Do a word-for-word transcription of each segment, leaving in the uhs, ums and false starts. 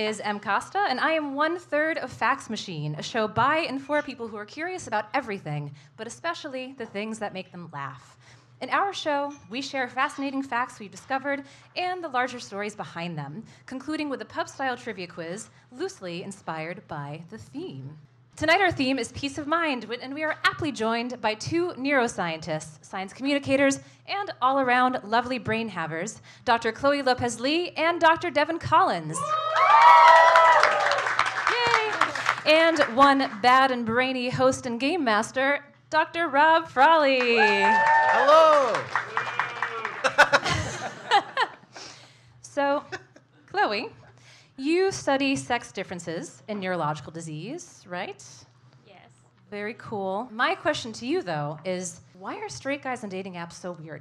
is Em Costa, and I am one-third of Fax Machine, a show by and for people who are curious about everything, but especially the things that make them laugh. In our show, we share fascinating facts we've discovered and the larger stories behind them, concluding with a pub-style trivia quiz loosely inspired by the theme. Tonight our theme is peace of mind, and we are aptly joined by two neuroscientists, science communicators, and all-around lovely brain havers, Doctor Chloe Lopez-Lee and Doctor Devin Collins. Yay! And one bad and brainy host and game master, Doctor Rob Frawley. Hello! So, Chloe, you study sex differences in neurological disease, right? Yes. Very cool. My question to you, though, is why are straight guys on dating apps so weird?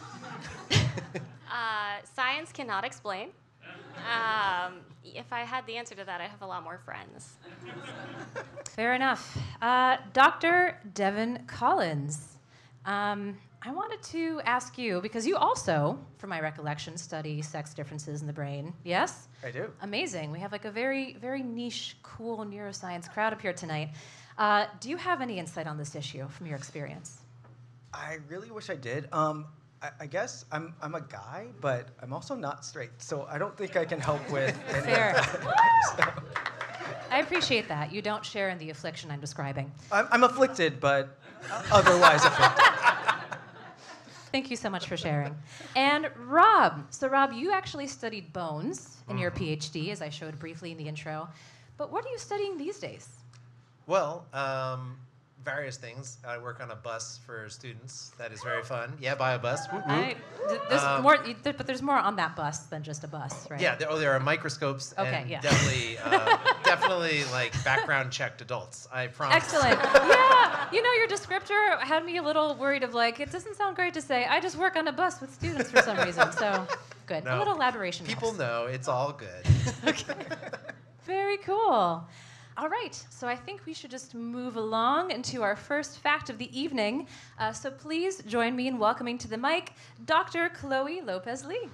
Uh, science cannot explain. Um, if I had the answer to that, I'd have a lot more friends. Fair enough. Uh, Doctor Devin Collins, um, I wanted to ask you, because you also, from my recollection, study sex differences in the brain, yes? I do. Amazing. We have like a very, very niche, cool neuroscience crowd up here tonight. Uh, do you have any insight on this issue from your experience? I really wish I did. Um, I, I guess I'm I'm a guy, but I'm also not straight, so I don't think I can help with any Fair. of that. So, I appreciate that. You don't share in the affliction I'm describing. I'm, I'm afflicted, but otherwise afflicted. Thank you so much for sharing. And Rob, so Rob, you actually studied bones in your PhD, as I showed briefly in the intro. But what are you studying these days? Well, um, various things. I work on a bus for students. That is very fun. Yeah, buy a bus. Whoop, whoop. I, th- there's Um, more, th- but there's more on that bus than just a bus, right? Yeah, there, oh, there are microscopes Okay, and yeah. definitely, uh, definitely like background checked adults. I promise. Excellent. Yeah, you know, your descriptor had me a little worried of like, it doesn't sound great to say, I just work on a bus with students for some reason. So, good. No, A little elaboration People helps. know it's all good. Very cool. All right, so I think we should just move along into our first fact of the evening. Uh, so please join me in welcoming to the mic Doctor Chloe Lopez-Lee.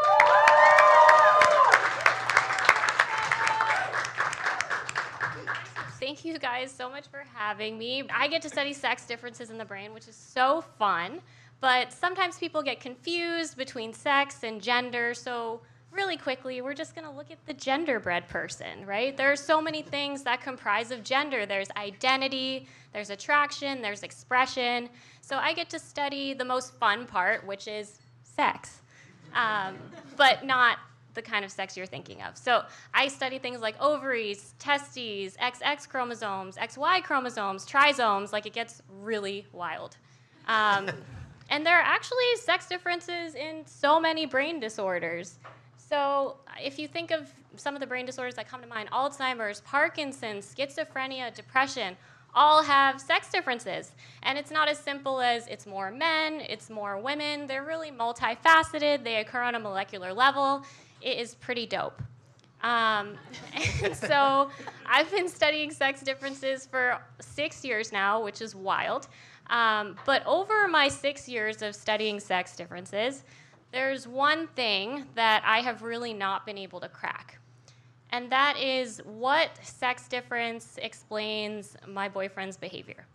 Thank you guys so much for having me. I get to study sex differences in the brain, which is so fun. But sometimes people get confused between sex and gender, so really quickly, we're just going to look at the genderbread person, right? There are so many things that comprise of gender. There's identity, there's attraction, there's expression. So I get to study the most fun part, which is sex, um, but not the kind of sex you're thinking of. So I study things like ovaries, testes, X X chromosomes, X Y chromosomes, trisomes, like it gets really wild. Um, and there are actually sex differences in so many brain disorders. So if you think of some of the brain disorders that come to mind, Alzheimer's, Parkinson's, schizophrenia, depression, all have sex differences. And it's not as simple as it's more men, it's more women. They're really multifaceted. They occur on a molecular level. It is pretty dope. Um, and so I've been studying sex differences for six years now, which is wild. Um, but over my six years of studying sex differences, there's one thing that I have really not been able to crack, and that is what sex difference explains my boyfriend's behavior.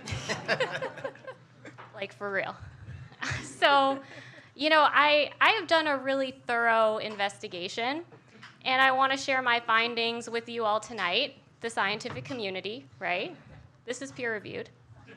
Like, for real. So, you know, I, I have done a really thorough investigation, and I want to share my findings with you all tonight, the scientific community, right? This is peer-reviewed.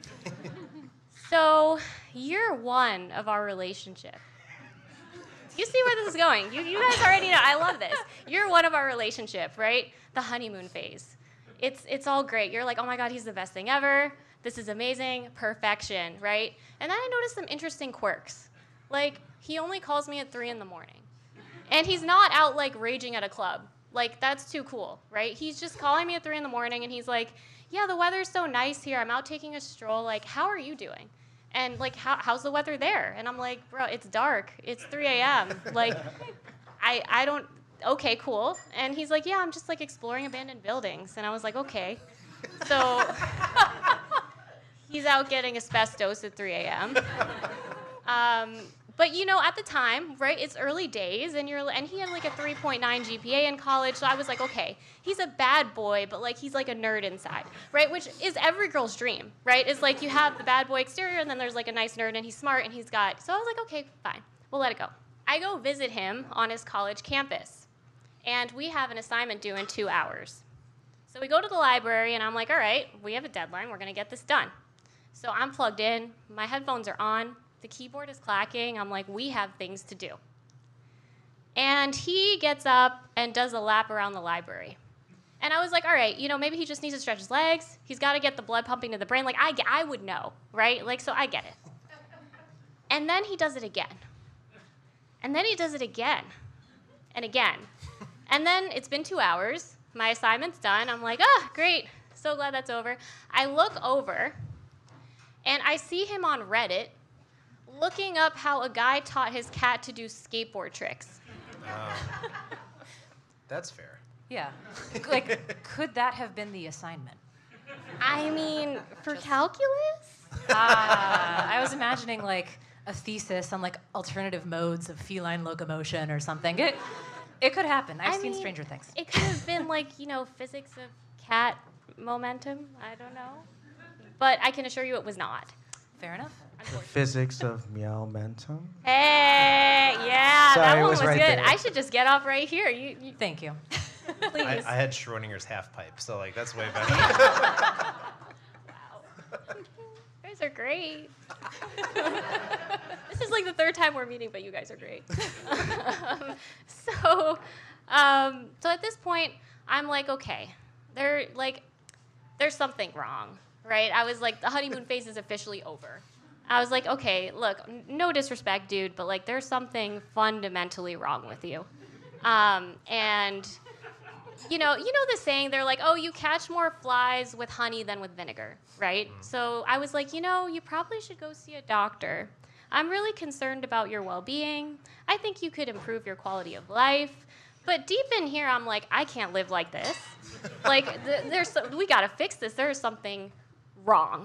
So, year one of our relationship. You see where this is going. You, you guys already know. I love this. You're one of our relationship, right? The honeymoon phase. It's, it's all great. You're like, oh my God, he's the best thing ever. This is amazing. Perfection, right? And then I noticed some interesting quirks. Like, he only calls me at three in the morning. And he's not out, like, raging at a club. Like, that's too cool, right? He's just calling me at three in the morning, and he's like, yeah, the weather's so nice here. I'm out taking a stroll. Like, how are you doing? And, like, how, how's the weather there? And I'm like, bro, it's dark. It's three a.m. Like, I, I don't, okay, cool. And he's like, yeah, I'm just, like, exploring abandoned buildings. And I was like, okay. So he's out getting asbestos at three a.m. Um, But you know, at the time, right, it's early days, and you're and he had like a three point nine G P A in college, so I was like, okay, he's a bad boy, but like he's like a nerd inside, right? Which is every girl's dream, right? It's like you have the bad boy exterior, and then there's like a nice nerd, and he's smart, and he's got. So I was like, okay, fine, we'll let it go. I go visit him on his college campus, and we have an assignment due in two hours. So we go to the library, and I'm like, all right, we have a deadline, we're gonna get this done. So I'm plugged in, my headphones are on. The keyboard is clacking. I'm like, we have things to do. And he gets up and does a lap around the library. And I was like, all right, you know, maybe he just needs to stretch his legs. He's got to get the blood pumping to the brain. Like, I, I would know, right? Like, so I get it. And then he does it again. And then he does it again. And again. And then it's been two hours. My assignment's done. I'm like, ah, great. So glad that's over. I look over, and I see him on Reddit looking up how a guy taught his cat to do skateboard tricks. Oh. That's fair. Yeah. Like, could that have been the assignment? I mean, for calculus? Ah, I was imagining like a thesis on like alternative modes of feline locomotion or something. It it could happen. I've I seen mean, Stranger Things. It could have been like, you know, physics of cat momentum. I don't know. But I can assure you it was not. Fair enough. The physics of meowmentum. Hey, yeah, Sorry, that it one was was right good. there. I should just get off right here. You, you Thank you. please. I, I had Schrodinger's half pipe, so like that's way better. Wow. You guys are great. This is like the third time we're meeting, but you guys are great. um, so, um, so at this point, I'm like, okay, there, like, there's something wrong, right? I was like, the honeymoon phase is officially over. I was like, okay, look, n- no disrespect, dude, but like, there's something fundamentally wrong with you. Um, and you know, you know the saying, they're like, oh, you catch more flies with honey than with vinegar, right? So I was like, you know, you probably should go see a doctor. I'm really concerned about your well-being. I think you could improve your quality of life. But deep in here, I'm like, I can't live like this. Like, th- there's so- we gotta fix this. There is something wrong.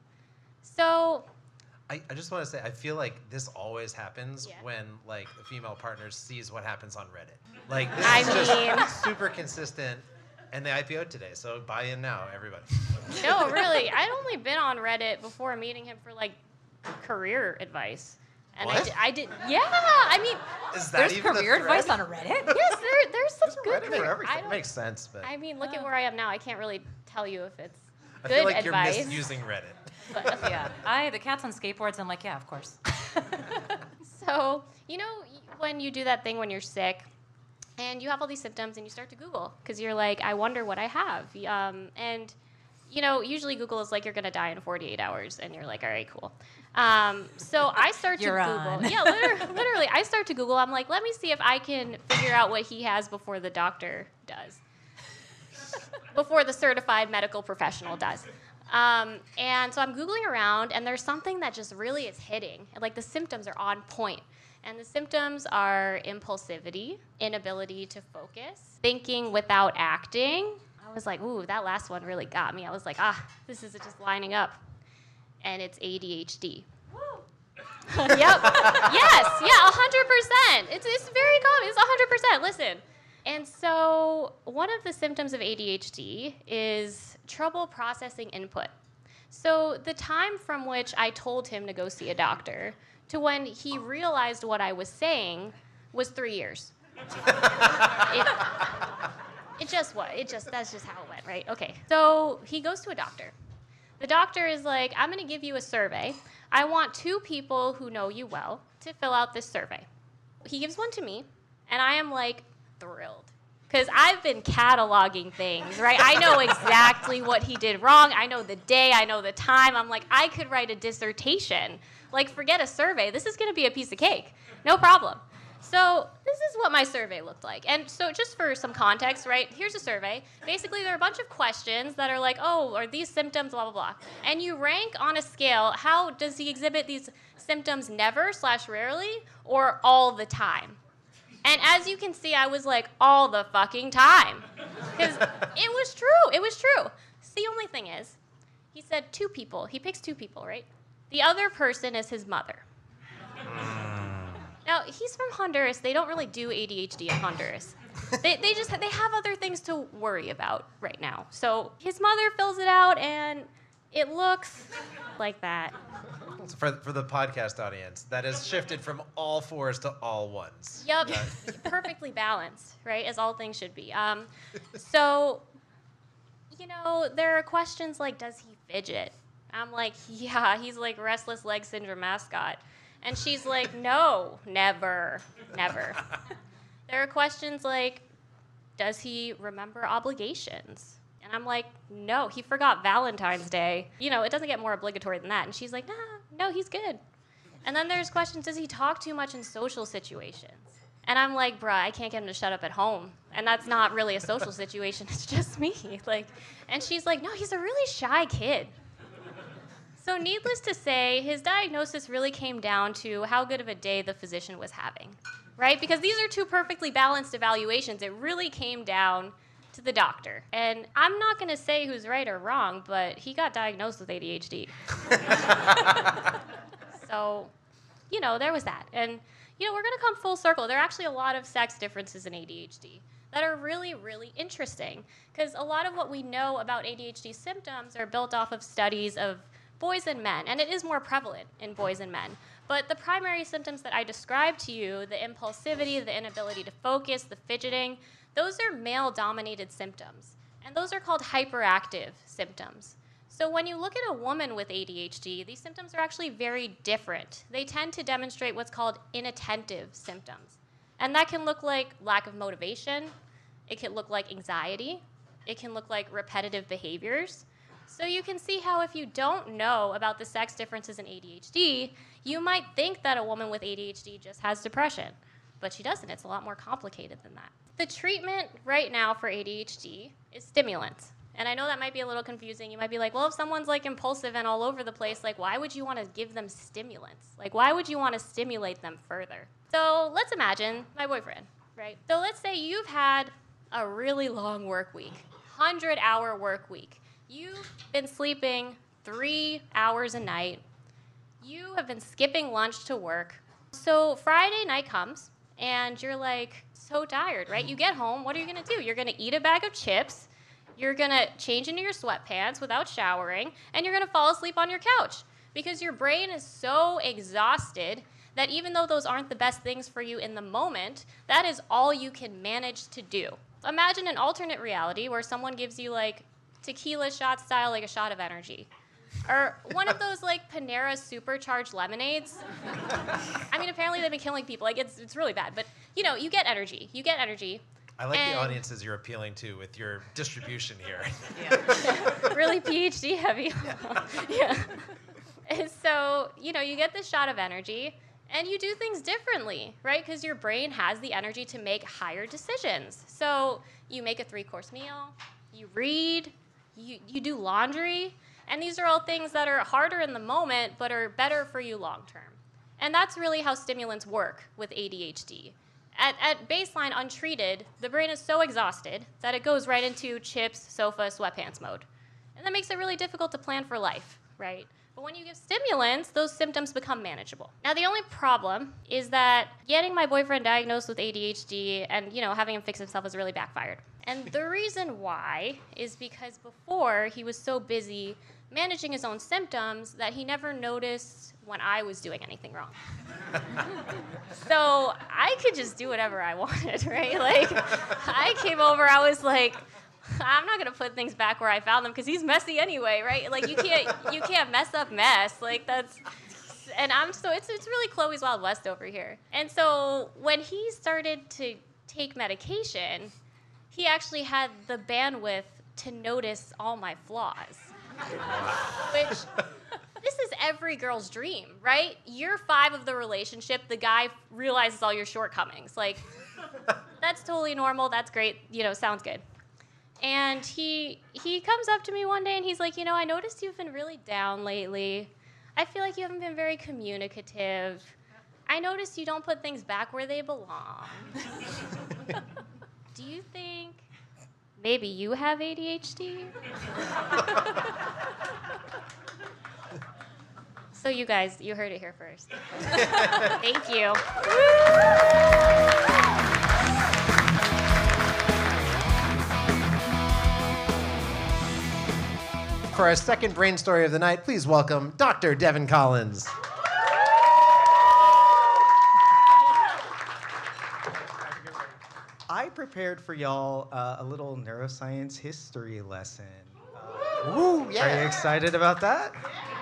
So I, I just want to say, I feel like this always happens Yeah. when like the female partner sees what happens on Reddit. Like this I is just mean- super consistent, and they I P O'd today, so buy in now, everybody. no, really, I'd only been on Reddit before meeting him for like career advice. And I What? did, I did, yeah. I mean, Is that There's even a career advice thread? on Reddit? yes, there, there's some There's a good Reddit career. for everything. I It don't- makes sense, but I mean, look at Oh. where I am now. I can't really tell you if it's I good feel like advice. you're misusing Reddit. But, Yeah. I the cat's on skateboards. I'm like, yeah, of course. so, you know, y- when you do that thing when you're sick and you have all these symptoms and you start to Google because you're like, I wonder what I have. Y- Um, and, you know, usually Google is like, you're going to die in forty-eight hours. And you're like, all right, cool. Um, so I start to You're Google. on. Yeah, literally, literally, I start to Google. I'm like, let me see if I can figure out what he has before the doctor does. Before the certified medical professional does. Um, and so I'm Googling around, and there's something that just really is hitting. Like, the symptoms are on point. And the symptoms are impulsivity, inability to focus, thinking without acting. I was like, ooh, that last one really got me. I was like, ah, this is just lining up. And it's A D H D. Yep. Yes. Yeah, one hundred percent. It's, it's very common. It's one hundred percent. Listen. And so one of the symptoms of A D H D is trouble processing input. So the time from which I told him to go see a doctor to when he realized what I was saying was three years. it, it just what? It just, that's just how it went, right? Okay. So he goes to a doctor. The doctor is like, I'm going to give you a survey. I want two people who know you well to fill out this survey. He gives one to me, and I am like thrilled. Because I've been cataloging things, right? I know exactly what he did wrong. I know the day. I know the time. I'm like, I could write a dissertation. Like, forget a survey. This is going to be a piece of cake. No problem. So this is what my survey looked like. And so just for some context, right, here's a survey. Basically, there are a bunch of questions that are like, oh, are these symptoms, blah, blah, blah. And you rank on a scale, how does he exhibit these symptoms never slash rarely or all the time? And as you can see, I was like, all the fucking time. Because it was true. It was true. So the only thing is, he said two people. He picks two people, right? The other person is his mother. Now, he's from Honduras. They don't really do A D H D in Honduras. They, they just they have other things to worry about right now. So his mother fills it out, and it looks like that. So for, for the podcast audience, that has shifted from all fours to all ones. Yep, perfectly balanced, right, as all things should be. Um, so, you know, there are questions like, does he fidget? I'm like, yeah, he's like restless leg syndrome mascot. And she's like, no, never, never. There are questions like, does he remember obligations? And I'm like, no, he forgot Valentine's Day. You know, it doesn't get more obligatory than that. And she's like, nah, no, he's good. And then there's questions, does he talk too much in social situations? And I'm like, bruh, I can't get him to shut up at home. And that's not really a social situation, it's just me. Like, and she's like, no, he's a really shy kid. So needless to say, his diagnosis really came down to how good of a day the physician was having, right? Because these are two perfectly balanced evaluations. It really came down to the doctor. And I'm not going to say who's right or wrong, but he got diagnosed with A D H D. So, you know, there was that. And, you know, we're going to come full circle. There are actually a lot of sex differences in A D H D that are really, really interesting. Because a lot of what we know about A D H D symptoms are built off of studies of boys and men, and it is more prevalent in boys and men. But the primary symptoms that I described to you, the impulsivity, the inability to focus, the fidgeting, those are male-dominated symptoms. And those are called hyperactive symptoms. So when you look at a woman with A D H D, these symptoms are actually very different. They tend to demonstrate what's called inattentive symptoms. And that can look like lack of motivation. It can look like anxiety. It can look like repetitive behaviors. So you can see how if you don't know about the sex differences in A D H D, you might think that a woman with A D H D just has depression. But she doesn't. It's a lot more complicated than that. The treatment right now for A D H D is stimulants. And I know that might be a little confusing. You might be like, well, if someone's like impulsive and all over the place, like why would you want to give them stimulants? Like why would you want to stimulate them further? So let's imagine my boyfriend, right? So let's say you've had a really long work week, one hundred hour work week. You've been sleeping three hours a night. You have been skipping lunch to work. So Friday night comes, and you're like so tired, right? You get home, what are you gonna do? You're gonna eat a bag of chips, you're gonna change into your sweatpants without showering, and you're gonna fall asleep on your couch because your brain is so exhausted that even though those aren't the best things for you in the moment, that is all you can manage to do. Imagine an alternate reality where someone gives you like tequila shot style, like a shot of energy. Or one of those like Panera supercharged lemonades. I mean, apparently they've been killing people. Like it's it's really bad. But you know, you get energy. You get energy. I like and the audiences you're appealing to with your distribution here. Yeah. Really P H D heavy. Yeah. Yeah. And so, you know, you get this shot of energy and you do things differently, right? Because your brain has the energy to make higher decisions. So you make a three-course meal, you read, You, you do laundry, and these are all things that are harder in the moment but are better for you long term. And that's really how stimulants work with A D H D. At, at baseline, untreated, the brain is so exhausted that it goes right into chips, sofa, sweatpants mode. And that makes it really difficult to plan for life, right? But when you give stimulants, those symptoms become manageable. Now, the only problem is that getting my boyfriend diagnosed with A D H D and, you know, having him fix himself has really backfired. And the reason why is because before he was so busy managing his own symptoms that he never noticed when I was doing anything wrong. So I could just do whatever I wanted, right? Like, I came over, I was like, I'm not gonna put things back where I found them because he's messy anyway, right? Like you can't you can't mess up mess. Like that's and I'm so it's it's really Chloe's Wild West over here. And so when he started to take medication, he actually had the bandwidth to notice all my flaws. Which this is every girl's dream, right? Year five of the relationship, the guy realizes all your shortcomings. Like that's totally normal, that's great, you know, sounds good. And he he comes up to me one day and he's like, you know, I noticed you've been really down lately. I feel like you haven't been very communicative. I noticed you don't put things back where they belong. Do you think maybe you have A D H D? So you guys, you heard it here first. Thank you. For our second brain story of the night, please welcome Doctor Devin Collins. I prepared for y'all uh, a little neuroscience history lesson. Uh, Woo, yeah. Are you excited about that?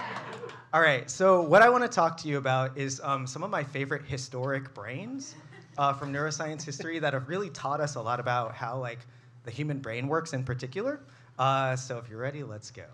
All right, so what I want to talk to you about is um, some of my favorite historic brains uh, from neuroscience history that have really taught us a lot about how like the human brain works in particular. Uh, so if you're ready, let's go.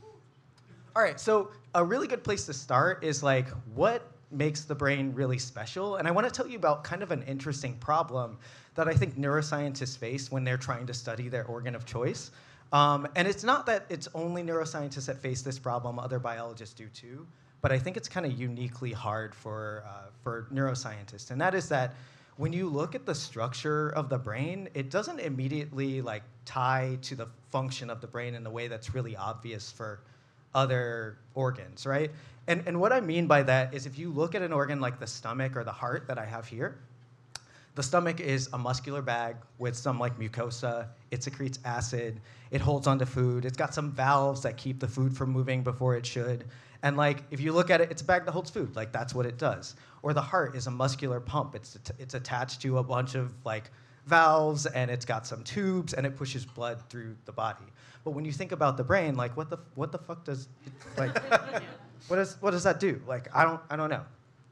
All right, so a really good place to start is like what makes the brain really special? And I want to tell you about kind of an interesting problem that I think neuroscientists face when they're trying to study their organ of choice. Um, and it's not that it's only neuroscientists that face this problem, other biologists do too, but I think it's kind of uniquely hard for, uh, for neuroscientists. And that is that when you look at the structure of the brain, it doesn't immediately like tie to the function of the brain in a way that's really obvious for other organs, right? And, and what I mean by that is if you look at an organ like the stomach or the heart that I have here, the stomach is a muscular bag with some like mucosa. It secretes acid. It holds onto food. It's got some valves that keep the food from moving before it should. And like, if you look at it, it's a bag that holds food. Like, that's what it does. Or the heart is a muscular pump. It's, it's attached to a bunch of like valves, and it's got some tubes, and it pushes blood through the body. But when you think about the brain, like, what the what the fuck does like what does what does that do? Like, I don't I don't know.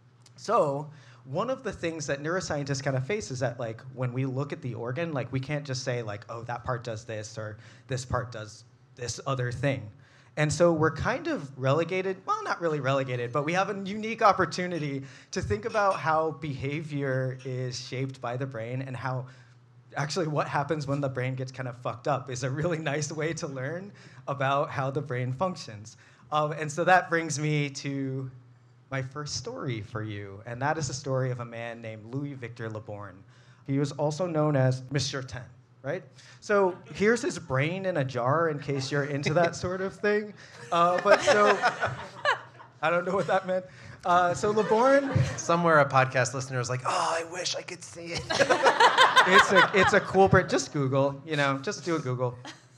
So one of the things that neuroscientists kind of face is that like when we look at the organ, like we can't just say like, oh, that part does this or this part does this other thing. And so we're kind of relegated, well, not really relegated, but we have a unique opportunity to think about how behavior is shaped by the brain and how actually what happens when the brain gets kind of fucked up is a really nice way to learn about how the brain functions. Um, and so that brings me to my first story for you, and that is the story of a man named Louis Victor Le Borgne. He was also known as Mister Ten, right? So here's his brain in a jar in case you're into that sort of thing. Uh, but so, I don't know what that meant. Uh, so Le Borgne, Somewhere a podcast listener was like, oh, I wish I could see it. it's a it's a cool brain. Just Google, you know, just do a Google.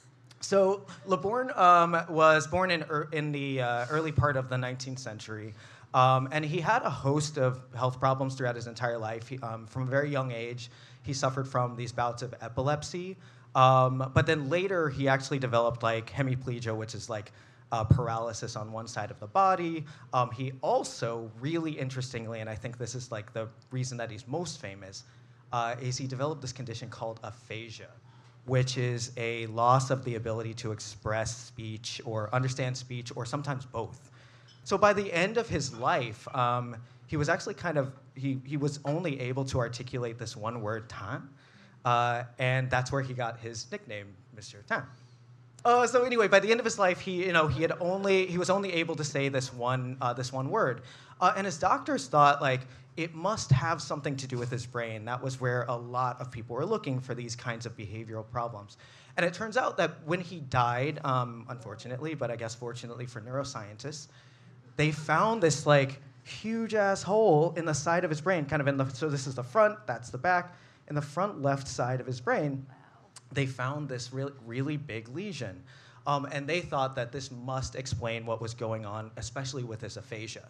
So Le Borgne um, was born in er, in the uh, early part of the nineteenth century. Um, and he had a host of health problems throughout his entire life. He, um, from a very young age, he suffered from these bouts of epilepsy. Um, but then later, he actually developed like hemiplegia, which is like uh, paralysis on one side of the body. Um, he also, really interestingly, and I think this is like the reason that he's most famous, uh, is he developed this condition called aphasia, which is a loss of the ability to express speech or understand speech, or sometimes both. So by the end of his life, um, he was actually kind of, he, he was only able to articulate this one word, "tan," uh, and that's where he got his nickname, Mister Tan. Uh, so anyway, by the end of his life, he, you know, he had only, he was only able to say this one, uh, this one word. Uh, and his doctors thought, like, it must have something to do with his brain. That was where a lot of people were looking for these kinds of behavioral problems. And it turns out that when he died, um, unfortunately, but I guess fortunately for neuroscientists, they found this like huge ass hole in the side of his brain, kind of in the, so this is the front, that's the back. In the front left side of his brain, they found this really, really big lesion. Um, and they thought that this must explain what was going on, especially with his aphasia.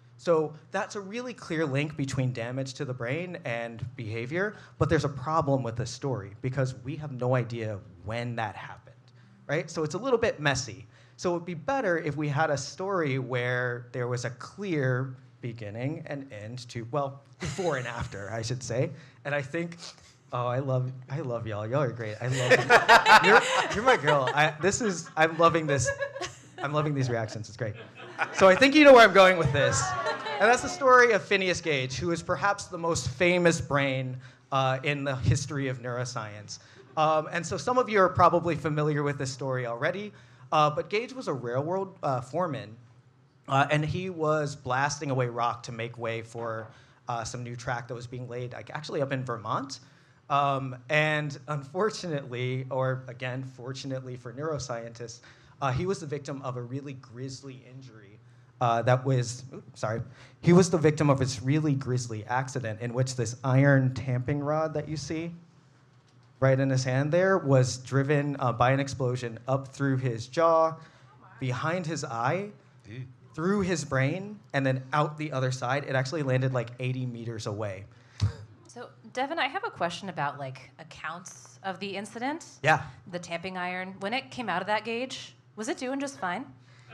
So that's a really clear link between damage to the brain and behavior, but there's a problem with this story because we have no idea when that happened, right? So it's a little bit messy. So it would be better if we had a story where there was a clear beginning and end to, well, before and after, I should say. And I think, oh, I love, I love y'all. Y'all are great. I love you. You're, you're my girl. I, this is, I'm loving this. I'm loving these reactions. It's great. So I think you know where I'm going with this. And that's the story of Phineas Gage, who is perhaps the most famous brain uh, in the history of neuroscience. Um, and so some of you are probably familiar with this story already. Uh, but Gage was a railroad uh, foreman, uh, and he was blasting away rock to make way for uh, some new track that was being laid, like, actually up in Vermont. Um, and unfortunately, or again, fortunately for neuroscientists, uh, he was the victim of a really grisly injury uh, that was, oops, sorry, he was the victim of this really grisly accident in which this iron tamping rod that you see right in his hand there was driven uh, by an explosion up through his jaw, behind his eye, Dude. through his brain, and then out the other side. It actually landed like eighty meters away. So, Devin, I have a question about like accounts of the incident. Yeah. The tamping iron. When it came out of that gauge, was it doing just fine?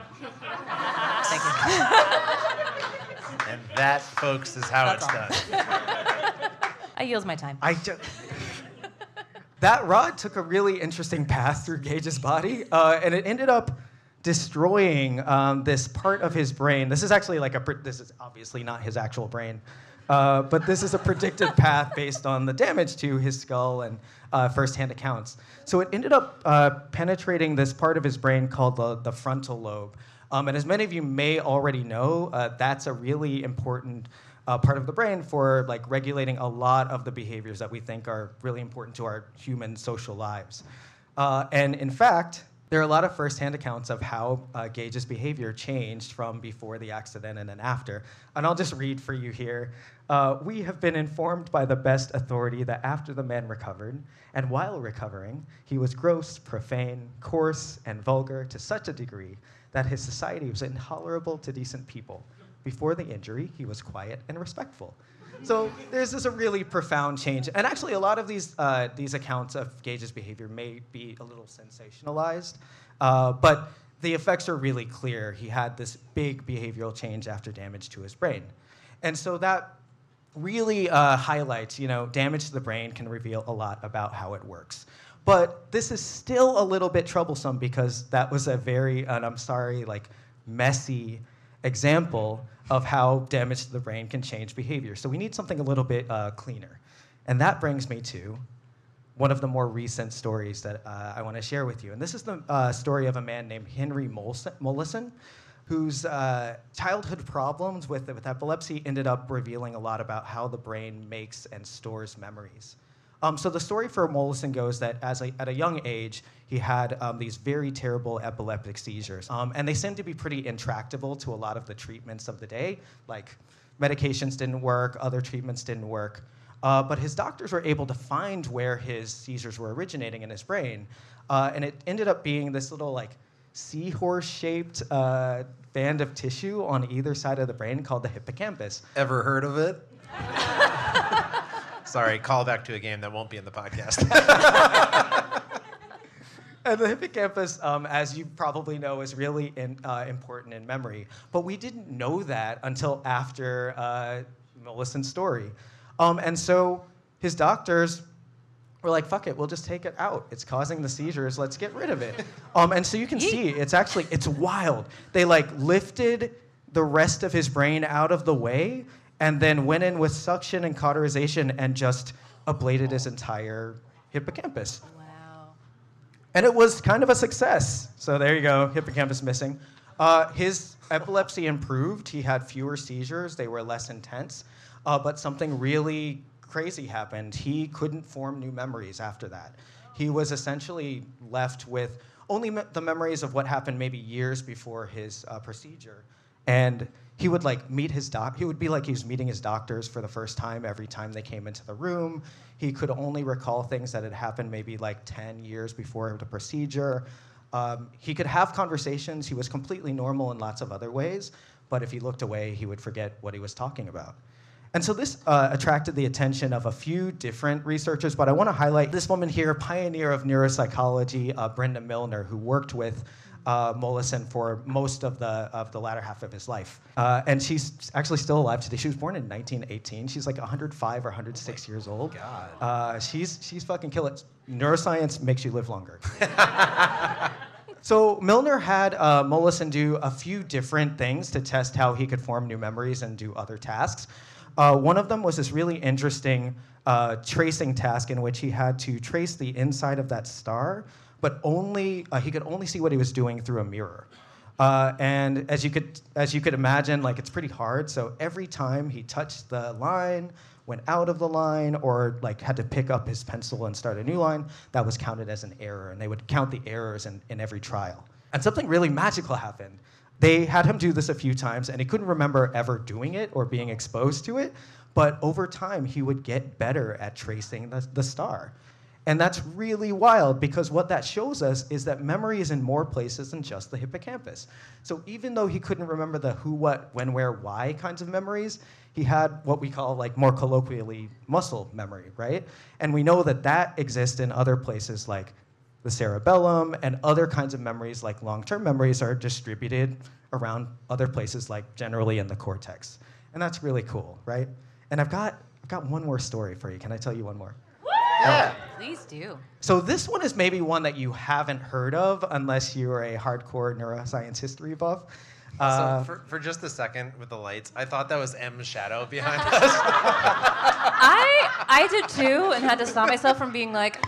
Thank you. And that, folks, is how That's it's done. I yield my time. I ju- that rod took a really interesting path through Gage's body, uh, and it ended up destroying um, this part of his brain. This is actually like a, pre- this is obviously not his actual brain, uh, but this is a predicted path based on the damage to his skull and uh, firsthand accounts. So it ended up uh, penetrating this part of his brain called the, the frontal lobe. Um, and as many of you may already know, uh, that's a really important uh, part of the brain for like regulating a lot of the behaviors that we think are really important to our human social lives. Uh, and in fact, there are a lot of firsthand accounts of how uh, Gage's behavior changed from before the accident and then after. And I'll just read for you here. Uh, we have been informed by the best authority that after the man recovered, and while recovering, he was gross, profane, coarse, and vulgar to such a degree that his society was intolerable to decent people. Before the injury, he was quiet and respectful. So there's this a really profound change. And actually, a lot of these, uh, these accounts of Gage's behavior may be a little sensationalized, uh, but the effects are really clear. He had this big behavioral change after damage to his brain. And so that really uh, highlights, you know, damage to the brain can reveal a lot about how it works. But this is still a little bit troublesome because that was a very, and I'm sorry, like messy example of how damage to the brain can change behavior. So we need something a little bit uh, cleaner. And that brings me to one of the more recent stories that uh, I want to share with you. And this is the uh, story of a man named Henry Mollison, whose uh, childhood problems with, with epilepsy ended up revealing a lot about how the brain makes and stores memories. Um, so the story for Mollison goes that as a, at a young age, he had um, these very terrible epileptic seizures. Um, and they seemed to be pretty intractable to a lot of the treatments of the day. Like medications didn't work, other treatments didn't work. Uh, but his doctors were able to find where his seizures were originating in his brain. Uh, and it ended up being this little like seahorse-shaped uh, band of tissue on either side of the brain called the hippocampus. Ever heard of it? Sorry, call back to a game that won't be in the podcast. And the hippocampus, um, as you probably know, is really in, uh, important in memory. But we didn't know that until after uh, Mollison's story. Um, and so his doctors were like, fuck it, we'll just take it out. It's causing the seizures, let's get rid of it. Um, and so you can see, it's actually, it's wild. They like lifted the rest of his brain out of the way and then went in with suction and cauterization and just ablated his entire hippocampus. Wow. And it was kind of a success. So there you go, hippocampus missing. Uh, his epilepsy improved. He had fewer seizures. They were less intense. Uh, but something really crazy happened. He couldn't form new memories after that. He was essentially left with only me- the memories of what happened maybe years before his uh, procedure. And he would like meet his doc. He would be like he was meeting his doctors for the first time every time they came into the room. He could only recall things that had happened maybe like ten years before the procedure. Um, he could have conversations. He was completely normal in lots of other ways. But if he looked away, he would forget what he was talking about. And so this uh, attracted the attention of a few different researchers, but I want to highlight this woman here, pioneer of neuropsychology, uh, Brenda Milner, who worked with uh, Mollison for most of the of the latter half of his life. Uh, and she's actually still alive today. She was born in nineteen eighteen. She's like one hundred five or one hundred six oh years old. God. Uh, she's she's fucking kill it. Neuroscience makes you live longer. So Milner had uh, Mollison do a few different things to test how he could form new memories and do other tasks. Uh, one of them was this really interesting uh, tracing task in which he had to trace the inside of that star, but only uh, he could only see what he was doing through a mirror. Uh, and as you could as you could imagine, like it's pretty hard. So every time he touched the line, went out of the line, or like had to pick up his pencil and start a new line, that was counted as an error, and they would count the errors in, in every trial. And something really magical happened. they had him do this a few times, and he couldn't remember ever doing it or being exposed to it. But over time, he would get better at tracing the, the star. And that's really wild, because what that shows us is that memory is in more places than just the hippocampus. So even though he couldn't remember the who, what, when, where, why kinds of memories, he had what we call, like, more colloquially, muscle memory, right? And we know that that exists in other places like the cerebellum, and other kinds of memories like long-term memories are distributed around other places, like generally in the cortex. And that's really cool, right? And I've got, I've got one more story for you. Can I tell you one more? Yeah. Please do. So this one is maybe one that you haven't heard of unless you're a hardcore neuroscience history buff. Uh, so for, for just a second with the lights, I thought that was M's shadow behind us. I I did too, and had to stop myself from being like,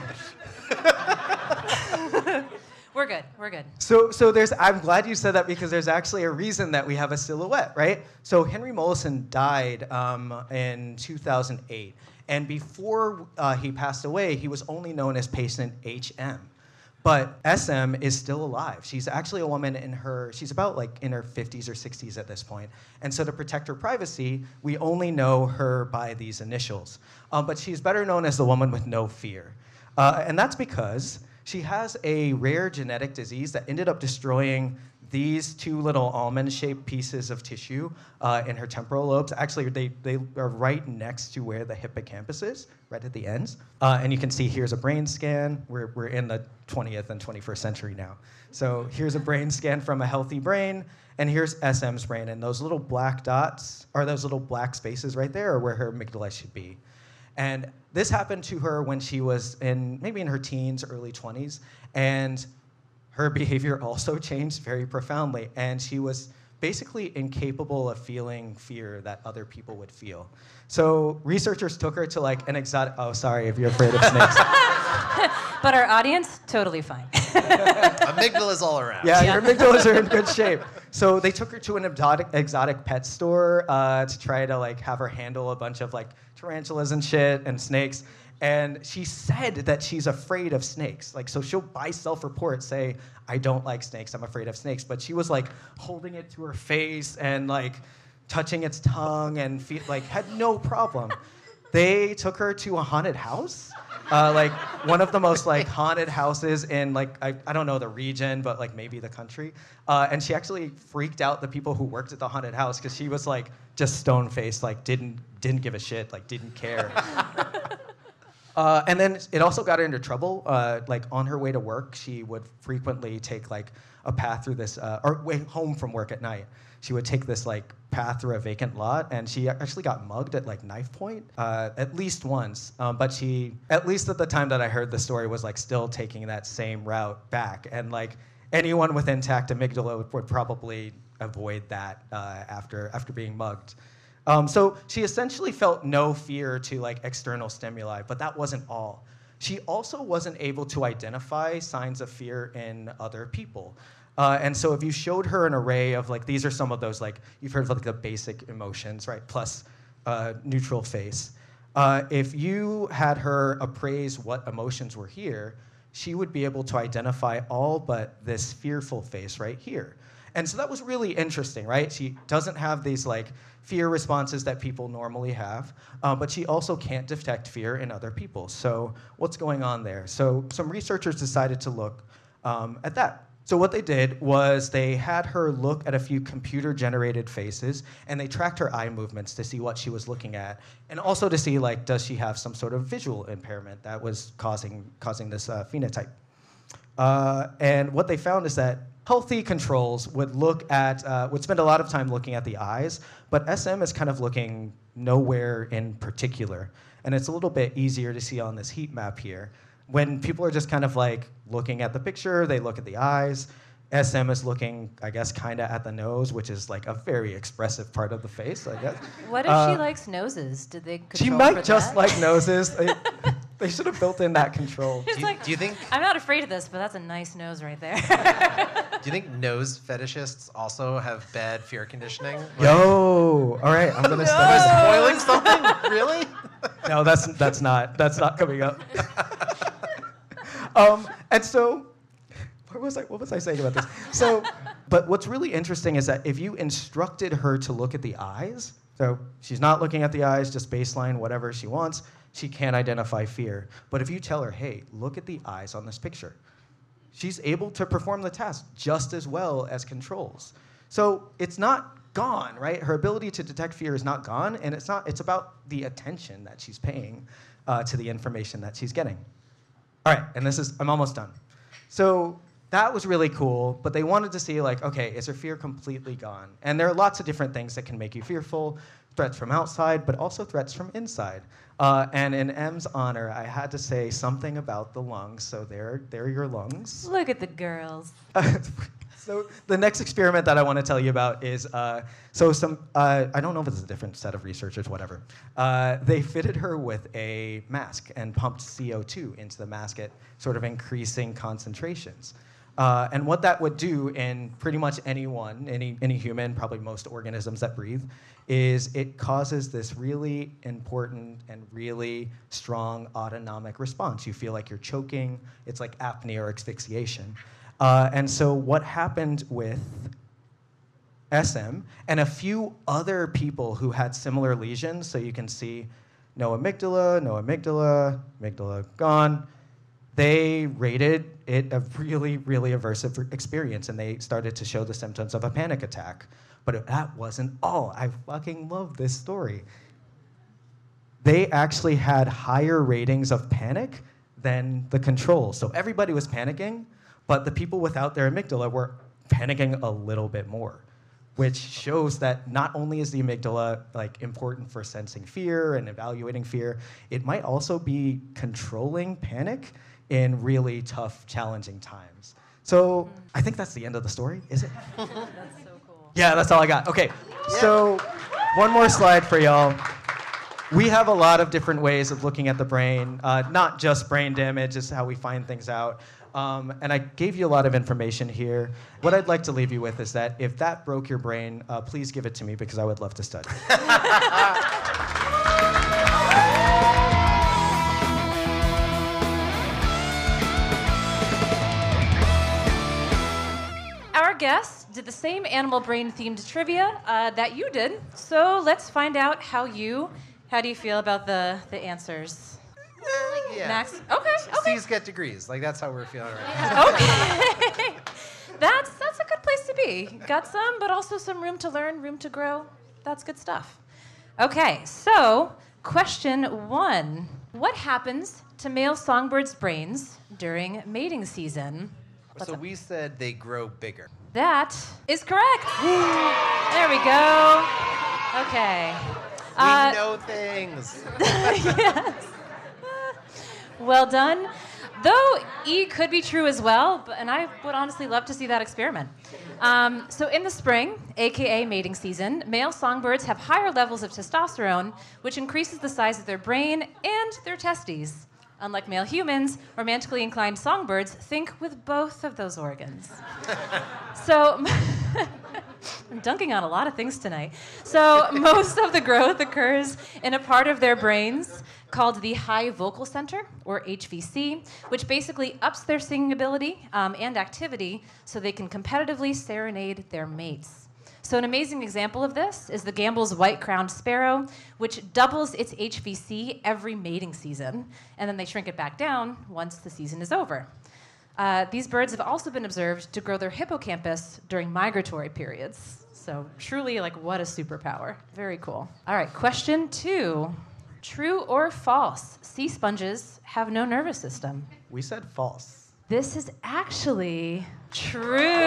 we're good, we're good. So, so there's. I'm glad you said that, because there's actually a reason that we have a silhouette, right? So Henry Mollison died um, in two thousand eight, and before uh, he passed away, he was only known as patient H M. But S M is still alive. She's actually a woman in her. She's about like in her fifties or sixties at this point. And so to protect her privacy, we only know her by these initials. Um, but she's better known as the woman with no fear, uh, and that's because she has a rare genetic disease that ended up destroying these two little almond-shaped pieces of tissue uh, in her temporal lobes. Actually, they, they are right next to where the hippocampus is, right at the ends. Uh, and you can see here's a brain scan. We're, we're in the twentieth and twenty-first century now. So here's a brain scan from a healthy brain, and here's S M's brain. And those little black dots, or those little black spaces right there, are where her amygdala should be. And this happened to her when she was in maybe in her teens, early twenties, and her behavior also changed very profoundly, and she was basically incapable of feeling fear that other people would feel. So researchers took her to like an exotic, oh, sorry if you're afraid of snakes. But our audience, totally fine. Amygdala's all around. Yeah, Yeah. your amygdalas are in good shape. So they took her to an exotic, exotic pet store uh, to try to like have her handle a bunch of like tarantulas and shit and snakes. And she said that she's afraid of snakes. Like, so she'll by self-report say, I don't like snakes, I'm afraid of snakes. But she was like holding it to her face and like touching its tongue and fe- like had no problem. They took her to a haunted house, uh, like one of the most like haunted houses in like, I, I don't know the region, but like maybe the country. Uh, and she actually freaked out the people who worked at the haunted house, because she was like just stone-faced, like didn't, didn't give a shit, like didn't care. Uh, and then it also got her into trouble. Uh, like on her way to work, she would frequently take like a path through this, uh, or way home from work at night. She would take this like path through a vacant lot, and she actually got mugged at like knife point uh, at least once. Um, but she, at least at the time that I heard the story, was like still taking that same route back. And like anyone with intact amygdala would, would probably avoid that uh, after after being mugged. Um, so she essentially felt no fear to like external stimuli, but that wasn't all. She also wasn't able to identify signs of fear in other people. Uh, and so if you showed her an array of like, these are some of those, like you've heard of like the basic emotions, right? Plus uh, neutral face. Uh, if you had her appraise what emotions were here, she would be able to identify all but this fearful face right here. And so that was really interesting, right? She doesn't have these like fear responses that people normally have, uh, but she also can't detect fear in other people. So what's going on there? So some researchers decided to look um, at that. So what they did was they had her look at a few computer-generated faces, and they tracked her eye movements to see what she was looking at, and also to see like, does she have some sort of visual impairment that was causing causing this uh, phenotype. Uh, and what they found is that healthy controls would look at, uh, would spend a lot of time looking at the eyes, but S M is kind of looking nowhere in particular. And it's a little bit easier to see on this heat map here. When people are just kind of like looking at the picture, they look at the eyes. S M is looking, I guess, kind of at the nose, which is like a very expressive part of the face, I guess. What if Uh, she likes noses? Did they control She might for just that? like noses. They, they should have built in that control. She's Do you, like, do you think I'm not afraid of this, but that's a nice nose right there. do you think nose fetishists also have bad fear conditioning? Like, Yo, all right, I'm gonna am I start. spoiling something? Really? No, that's that's not that's not coming up. um, and so, what was I what was I saying about this? So But what's really interesting is that if you instructed her to look at the eyes, so she's not looking at the eyes, just baseline, whatever she wants, she can't identify fear. But if you tell her, hey, look at the eyes on this picture, she's able to perform the task just as well as controls. So it's not gone, right? Her ability to detect fear is not gone, and it's not. It's about the attention that she's paying uh, to the information that she's getting. All right, and this is, I'm almost done. So that was really cool, but they wanted to see, like, okay, is her fear completely gone? And there are lots of different things that can make you fearful, threats from outside, but also threats from inside. Uh, and in M's honor, I had to say something about the lungs, so there, there are your lungs. Look at the girls. So the next experiment that I want to tell you about is, uh, so some, uh, I don't know if it's a different set of researchers, whatever. Uh, they fitted her with a mask and pumped C O two into the mask at sort of increasing concentrations. Uh, and what that would do in pretty much anyone, any, any human, probably most organisms that breathe, is it causes this really important and really strong autonomic response. You feel like you're choking. It's like apnea or asphyxiation. Uh, and so what happened with S M and a few other people who had similar lesions, so you can see no amygdala, no amygdala, amygdala gone, they rated it a really, really aversive experience, and they started to show the symptoms of a panic attack. But that wasn't all. I fucking love this story. They actually had higher ratings of panic than the control. So everybody was panicking, but the people without their amygdala were panicking a little bit more, which shows that not only is the amygdala like important for sensing fear and evaluating fear, it might also be controlling panic in really tough, challenging times. So I think that's the end of the story, is it? That's so cool. Yeah, that's all I got. Okay, so one more slide for y'all. We have a lot of different ways of looking at the brain, uh, not just brain damage, is how we find things out. Um, and I gave you a lot of information here. What I'd like to leave you with is that if that broke your brain, uh, please give it to me because I would love to study. Our guests did the same animal brain themed trivia uh, that you did. So let's find out how you, how do you feel about the, the answers? Yeah. Max? Okay, okay. C's get degrees. Like, that's how we're feeling right now. Okay. that's that's a good place to be. Got some, but also some room to learn, room to grow. That's good stuff. Okay, so question one. What happens to male songbirds' brains during mating season? What's So up? we said they grow bigger. That is correct. There we go. Okay. We Uh, know things. yes. Well done. Though E could be true as well, but, and I would honestly love to see that experiment. Um, so in the spring, aka mating season, male songbirds have higher levels of testosterone, which increases the size of their brain and their testes. Unlike male humans, romantically inclined songbirds think with both of those organs. So, I'm dunking on a lot of things tonight. So most of the growth occurs in a part of their brains called the high vocal center, or H V C, which basically ups their singing ability um, and activity so they can competitively serenade their mates. So an amazing example of this is the Gambel's white-crowned sparrow, which doubles its H V C every mating season, and then they shrink it back down once the season is over. Uh, these birds have also been observed to grow their hippocampus during migratory periods. So truly, like, what a superpower. Very cool. All right, question two. True or false? Sea sponges have no nervous system. We said false. This is actually true.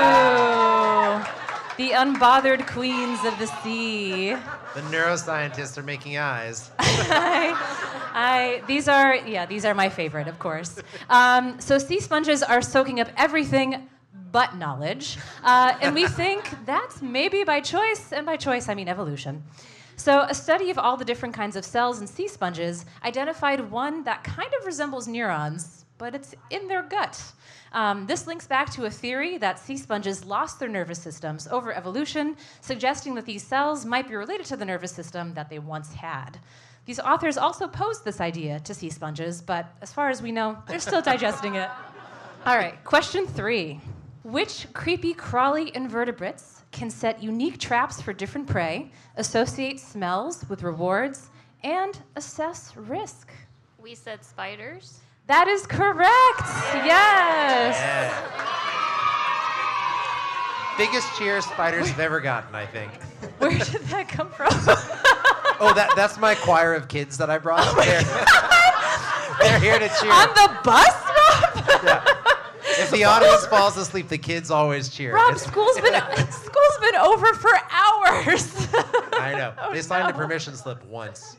The unbothered queens of the sea. The neuroscientists are making eyes. I, I, these are, yeah, these are my favorite, of course. Um, so sea sponges are soaking up everything but knowledge. Uh, and we think that's maybe by choice, and by choice I mean evolution. So a study of all the different kinds of cells in sea sponges identified one that kind of resembles neurons, but it's in their gut. Um, this links back to a theory that sea sponges lost their nervous systems over evolution, suggesting that these cells might be related to the nervous system that they once had. These authors also posed this idea to sea sponges, but as far as we know, they're still digesting it. All right, question three. Which creepy, crawly invertebrates can set unique traps for different prey, associate smells with rewards, and assess risk? We said spiders. That is correct. Yes. Yeah. Biggest cheer spiders have ever gotten, I think. Where did that come from? Oh, that that's my choir of kids that I brought. Oh they're, they're here to cheer. On the bus, Rob? Yeah. If the audience falls asleep, the kids always cheer. Rob, It's- school's been school's been over for hours. I know. Oh, they signed no. a permission slip once.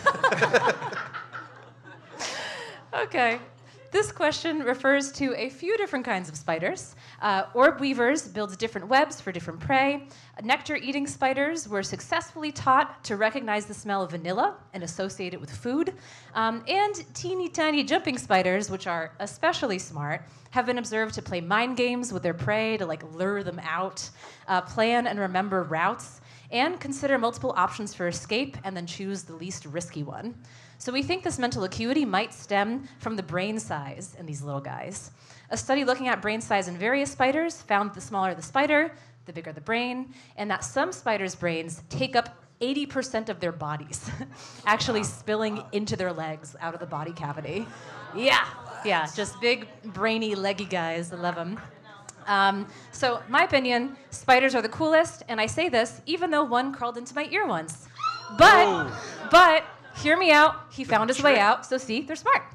Okay. This question refers to a few different kinds of spiders. Uh, orb weavers build different webs for different prey. Nectar-eating spiders were successfully taught to recognize the smell of vanilla and associate it with food. Um, and teeny tiny jumping spiders, which are especially smart, have been observed to play mind games with their prey to like lure them out, uh, plan and remember routes, and consider multiple options for escape and then choose the least risky one. So we think this mental acuity might stem from the brain size in these little guys. A study looking at brain size in various spiders found the smaller the spider, the bigger the brain, and that some spiders' brains take up eighty percent of their bodies, actually spilling into their legs out of the body cavity. Yeah, yeah, just big, brainy, leggy guys. I love them. Um, so, my opinion, spiders are the coolest, and I say this even though one crawled into my ear once. But, Whoa. but, hear me out. He found his way out, so see, they're smart.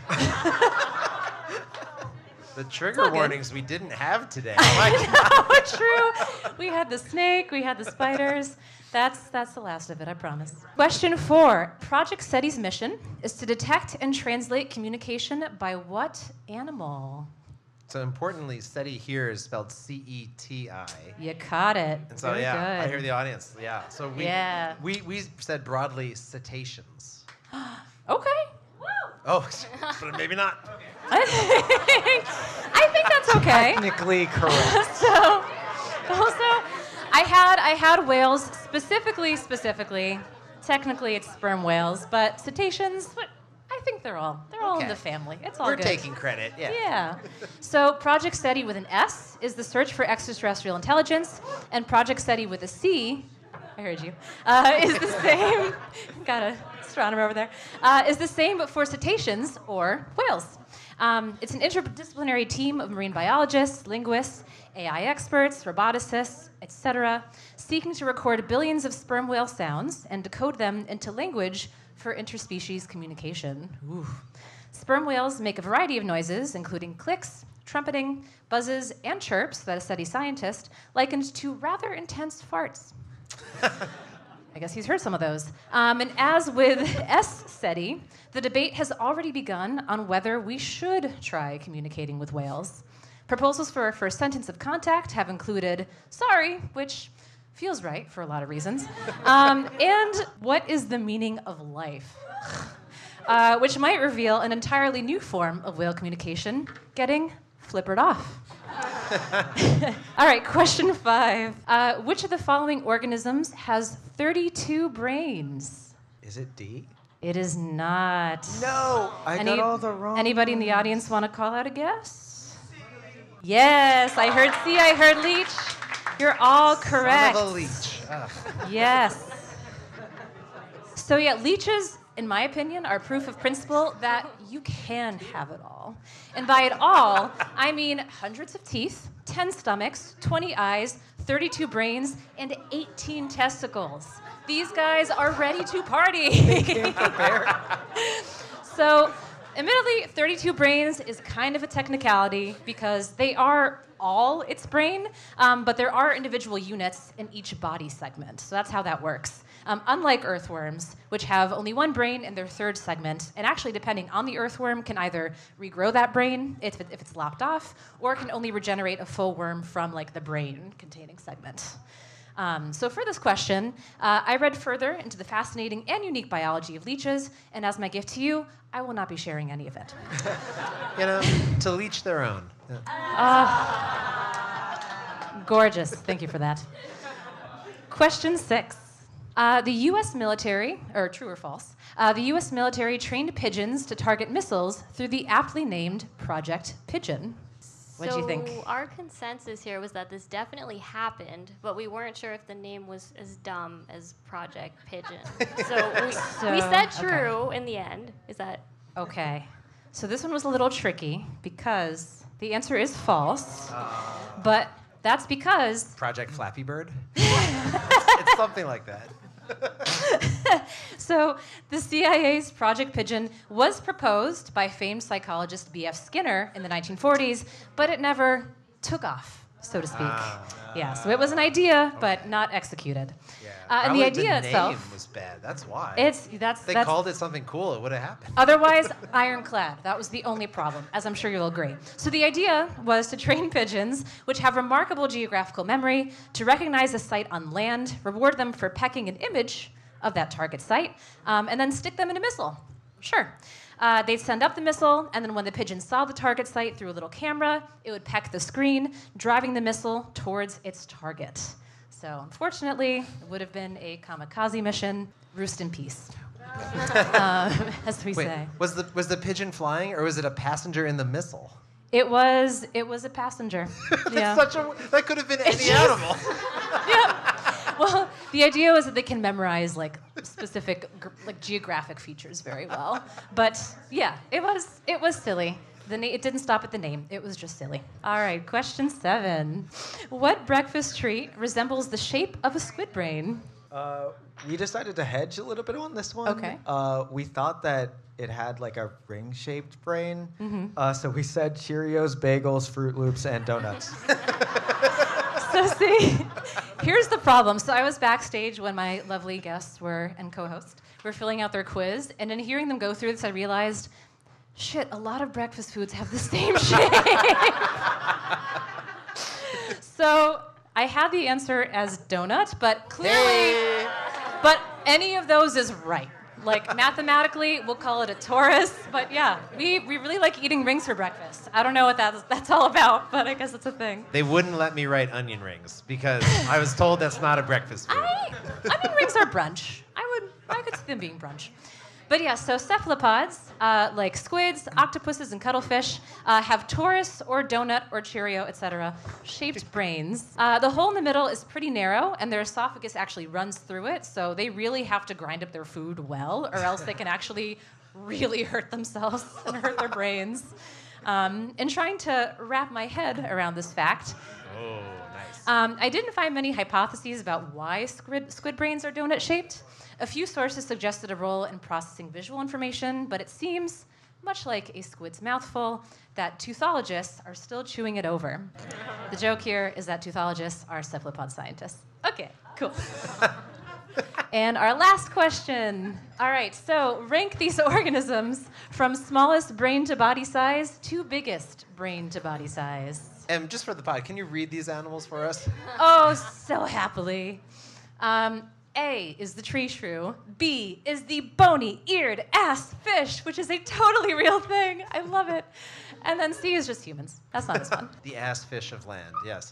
The all trigger good. warnings we didn't have today. Oh my God. True. We had the snake, we had the spiders. That's, that's the last of it, I promise. Question four. Project SETI's mission is to detect and translate communication by what animal? So importantly, SETI here is spelled C E T I. You caught it. And so Very yeah, good. I hear the audience. Yeah. So we Yeah. we we said broadly cetaceans. Okay. Oh, but maybe not. I think, I think that's okay. Technically correct. So, also, I had I had whales specifically, specifically. Technically, it's sperm whales, but cetaceans. What? I think they're all they're all in Okay. the family. It's all We're good. taking credit. Yeah. Yeah. So Project SETI with an S is the search for extraterrestrial intelligence, and Project SETI with a C, I heard you, uh, is the same. Got a astronomer over there. Uh, is the same, but for cetaceans or whales. Um, it's an interdisciplinary team of marine biologists, linguists, A I experts, roboticists, et cetera, seeking to record billions of sperm whale sounds and decode them into language for interspecies communication. Ooh. Sperm whales make a variety of noises, including clicks, trumpeting, buzzes, and chirps that a SETI scientist likened to rather intense farts. I guess he's heard some of those. Um, and as with S SETI, the debate has already begun on whether we should try communicating with whales. Proposals for our first sentence of contact have included sorry, which feels right for a lot of reasons, um, and what is the meaning of life? Uh, which might reveal an entirely new form of whale communication, getting flippered off. All right, question five. Uh, which of the following organisms has thirty-two brains? Is it D? It is not. No, I Any- got all the wrong. Anybody in the audience want to call out a guess? Yes, I heard C, I heard leech. You're all correct. Son of a leech. Ugh. Yes. So yeah, leeches, in my opinion, are proof of principle that you can have it all. And by it all, I mean hundreds of teeth, ten stomachs, twenty eyes, thirty-two brains, and eighteen testicles. These guys are ready to party. So, admittedly, thirty-two brains is kind of a technicality because they are all its brain, um, but there are individual units in each body segment. So that's how that works. Um, unlike earthworms, which have only one brain in their third segment, and actually, depending on the earthworm, can either regrow that brain if, it, if it's lopped off, or can only regenerate a full worm from like the brain-containing segment. Um, so for this question, uh, I read further into the fascinating and unique biology of leeches, and as my gift to you, I will not be sharing any of it. You know, to leech their own. Yeah. Gorgeous. Thank you for that. Question six. Uh, the U S military, or true or false, uh, the U S military trained pigeons to target missiles through the aptly named Project Pigeon. What do you think? So our consensus here was that this definitely happened, but we weren't sure if the name was as dumb as Project Pigeon. So we, So, we said okay. true in the end. Is that? Okay. So this one was a little tricky because the answer is false. But that's because Project Flappy Bird? it's, it's something like that. so the C I A's Project Pigeon was proposed by famed psychologist B F Skinner in the nineteen forties, but it never took off, so to speak. Ah. Yeah, so it was an idea, but not executed. Yeah. Uh, and the Probably idea the itself, name was bad. That's why. it's that's If they that's called it something cool, it would have happened. otherwise ironclad. That was the only problem, as I'm sure you'll agree. So the idea was to train pigeons, which have remarkable geographical memory, to recognize a site on land, reward them for pecking an image of that target site, um, and then stick them in a missile. Sure. Uh, they'd send up the missile, and then when the pigeon saw the target site through a little camera, it would peck the screen, driving the missile towards its target. So unfortunately, it would have been a kamikaze mission. Roost in peace, um, as we Wait, say. was the was the pigeon flying, or was it a passenger in the missile? It was it was a passenger. Yeah. That's such a that could have been any just- animal. Yeah. Well, the idea was that they can memorize like specific gr- like geographic features very well. But yeah, it was it was silly. The na- it didn't stop at the name. It was just silly. All right, question seven. What breakfast treat resembles the shape of a squid brain? Uh, we decided to hedge a little bit on this one. Okay. Uh, we thought that it had like a ring-shaped brain, Mm-hmm. uh, so we said Cheerios, bagels, Fruit Loops, and donuts. So see, here's the problem. So I was backstage when my lovely guests were and co-host were filling out their quiz, and in hearing them go through this, I realized, shit, a lot of breakfast foods have the same shape. So I had the answer as donut, but clearly, but any of those is right. Like mathematically, we'll call it a torus, but yeah, we, we really like eating rings for breakfast. I don't know what that's, that's all about, but I guess it's a thing. They wouldn't let me write onion rings because I was told that's not a breakfast food. I, onion rings are brunch. I would, I could see them being brunch. But yeah, so cephalopods, uh, like squids, octopuses, and cuttlefish, uh, have torus or donut or Cheerio, et cetera, shaped brains. Uh, the hole in the middle is pretty narrow, and their esophagus actually runs through it, so they really have to grind up their food well, or else they can actually really hurt themselves and hurt their brains. Um, in trying to wrap my head around this fact, Oh, nice. um, I didn't find many hypotheses about why squid, squid brains are donut-shaped. A few sources suggested a role in processing visual information, but it seems, much like a squid's mouthful, that teuthologists are still chewing it over. The joke here is that teuthologists are cephalopod scientists. Okay, cool. And our last question. All right, so rank these organisms from smallest brain to body size to biggest brain to body size. And just for the pod, can you read these animals for us? Oh, so happily. Um, A is the tree shrew. B is the bony-eared ass fish, which is a totally real thing. I love it. And then C is just humans. That's not as fun. The ass fish of land, yes.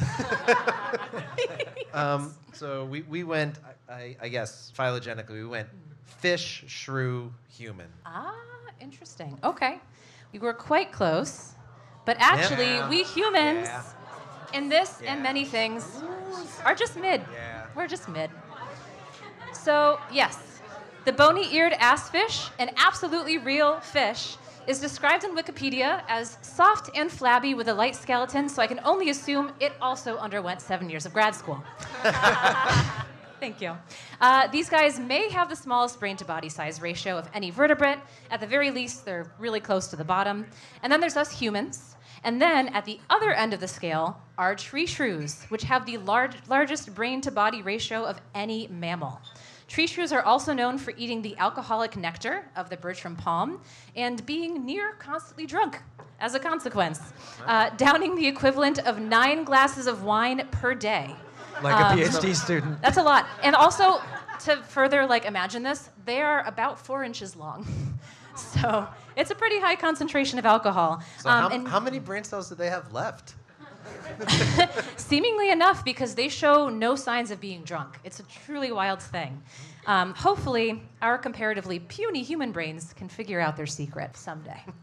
um, so we, we went, I, I, I guess, phylogenetically, we went fish, shrew, human. Ah, interesting. Okay. We were quite close. But actually, Yeah. we humans, Yeah. in this and Yeah. many things, are just mid. Yeah. We're just mid. So, yes, the bony-eared ass fish, an absolutely real fish, is described in Wikipedia as soft and flabby with a light skeleton, so I can only assume it also underwent seven years of grad school. Thank you. Uh, these guys may have the smallest brain to body size ratio of any vertebrate. At the very least, they're really close to the bottom. And then there's us humans. And then at the other end of the scale are tree shrews, which have the large, largest brain to body ratio of any mammal. Tree shrews are also known for eating the alcoholic nectar of the Bertram palm and being near constantly drunk as a consequence, uh, downing the equivalent of nine glasses of wine per day. Like a Um, PhD student. That's a lot. And also, to further like imagine this, they are about four inches long. So it's a pretty high concentration of alcohol. So Um, how, and how many brain cells do they have left? seemingly enough, because they show no signs of being drunk. It's a truly wild thing. Um, hopefully, our comparatively puny human brains can figure out their secret someday.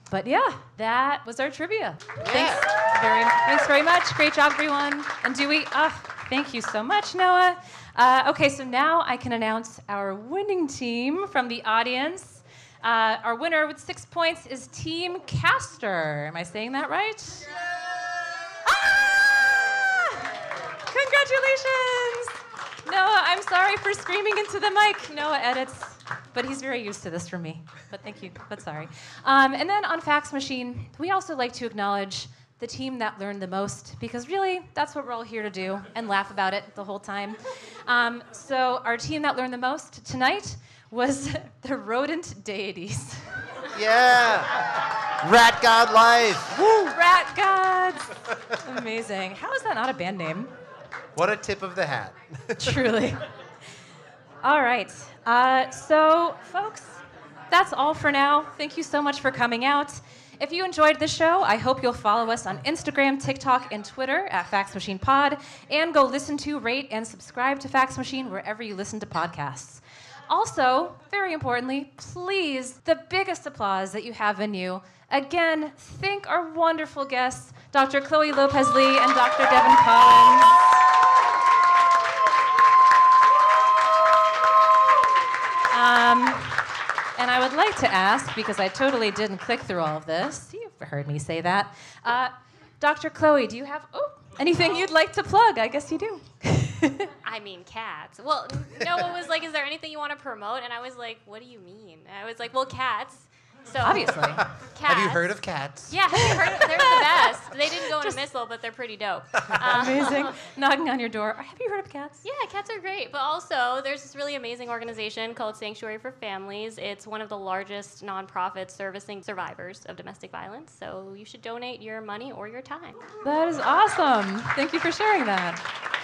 But yeah, that was our trivia. Thanks very, thanks very much. Great job, everyone. And Dewey, uh, thank you so much, Noah. Uh, okay, so now I can announce our winning team from the audience. Uh, our winner with six points is Team Castor. Am I saying that right? Yeah! Ah! Congratulations! Noah, I'm sorry for screaming into the mic. Noah edits, but he's very used to this from me. But thank you, but sorry. Um, and then on Fax Machine, we also like to acknowledge the team that learned the most, because really, that's what we're all here to do, and laugh about it the whole time. Um, so our team that learned the most tonight was the Rodent Deities. Yeah! Rat God Life! Woo! Rat Gods! Amazing. How is that not a band name? What a tip of the hat. Truly. All right. Uh, so, folks, that's all for now. Thank you so much for coming out. If you enjoyed the show, I hope you'll follow us on Instagram, TikTok, and Twitter at Fax Machine Pod, and go listen to, rate, and subscribe to Fax Machine wherever you listen to podcasts. Also, very importantly, please, the biggest applause that you have in you. Again, thank our wonderful guests, Doctor Chloe Lopez-Lee and Doctor Devin Collins. Um, and I would like to ask, because I totally didn't click through all of this, you've heard me say that, uh, Doctor Chloe, do you have oh, anything you'd like to plug? I guess you do. I mean, cats. Well, Noah was like, is there anything you want to promote? And I was like, what do you mean? And I was like, well, cats. So Obviously. Cats. Have you heard of cats? Yeah, have you heard of, they're the best. They didn't go in a missile, but they're pretty dope. Um, Amazing. Knocking on your door. Have you heard of cats? Yeah, cats are great. But also, there's this really amazing organization called Sanctuary for Families. It's one of the largest nonprofits servicing survivors of domestic violence. So you should donate your money or your time. That is awesome. Thank you for sharing that.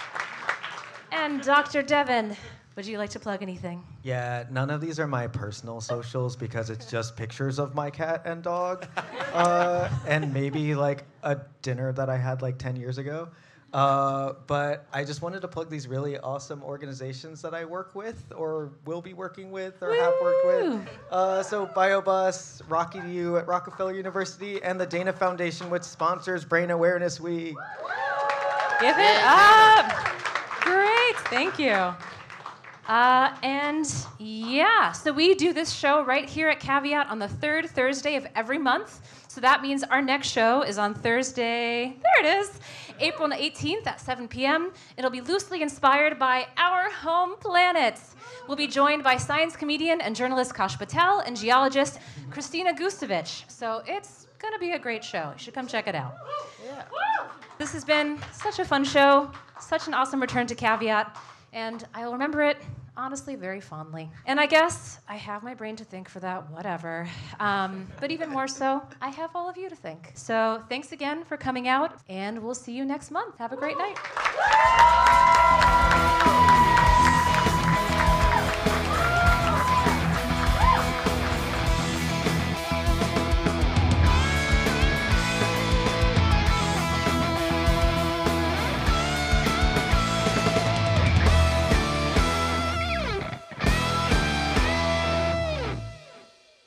And Doctor Devin, would you like to plug anything? Yeah, none of these are my personal socials because it's just pictures of my cat and dog, uh, and maybe like a dinner that I had like ten years ago. Uh, but I just wanted to plug these really awesome organizations that I work with or will be working with or Woo! have worked with. Uh, so BioBus, Rocky U at Rockefeller University, and the Dana Foundation, which sponsors Brain Awareness Week. Give it up. Great. Thank you. Uh, and yeah, so we do this show right here at Caveat on the third Thursday of every month. So that means our next show is on Thursday, there it is, April eighteenth at seven p.m. It'll be loosely inspired by our home planet. We'll be joined by science comedian and journalist Kash Patel and geologist Christina Gustovich. So it's going to be a great show. You should come check it out. Yeah. This has been such a fun show, such an awesome return to Caveat, and I'll remember it, honestly, very fondly. And I guess I have my brain to thank for that, whatever. Um, but even more so, I have all of you to thank. So thanks again for coming out, and we'll see you next month. Have a great night.